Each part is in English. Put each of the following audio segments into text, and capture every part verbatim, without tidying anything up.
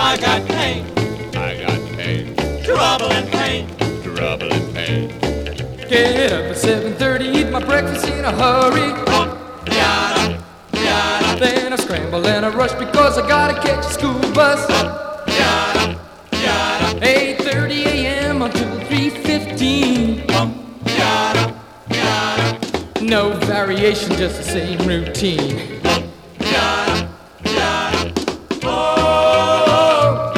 I got pain, I got pain, trouble and pain. trouble and pain. Get up at seven thirty, eat my breakfast in a hurry. Yada, yada, Then I scramble and I rush because I gotta catch a school bus. yada, yada, eight thirty a.m. until three fifteen. yada, yada, No variation, just the same routine. yada, yada. Oh,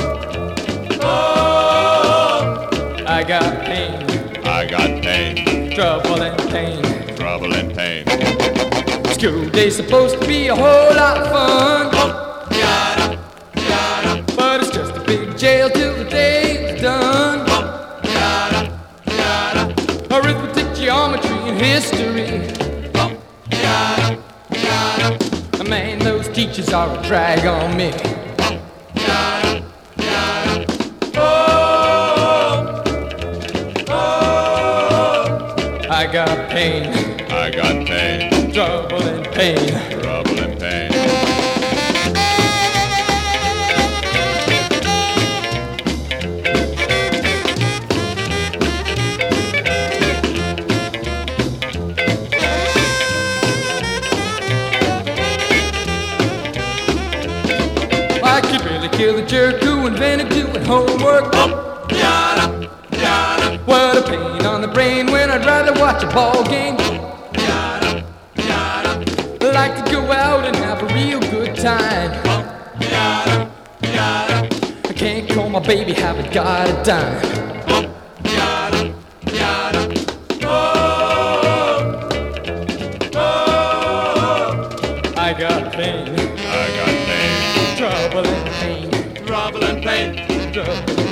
oh, I got pain, I got pain, trouble and pain. trouble and pain. School day's supposed to be a whole lot of fun, Yada, yada, but it's just a big jail till the day is done. yada, yada, Arithmetic, geometry, and history. yada, yada, Man, those teachers are a drag on me. yada, yada. Oh, oh, I got pain, I got pain, trouble and pain. trouble and pain. I could really kill a jerk who invented doing homework. Yada, yada, What a pain on the brain when I'd rather watch a ball game. yada, yada, Like to go out and have a real good time. yada, yada, I can't call my baby, haven't got a dime. yada, yada. Oh, oh, I got pain, I got pain, trouble and pain, Trouble and pain. trouble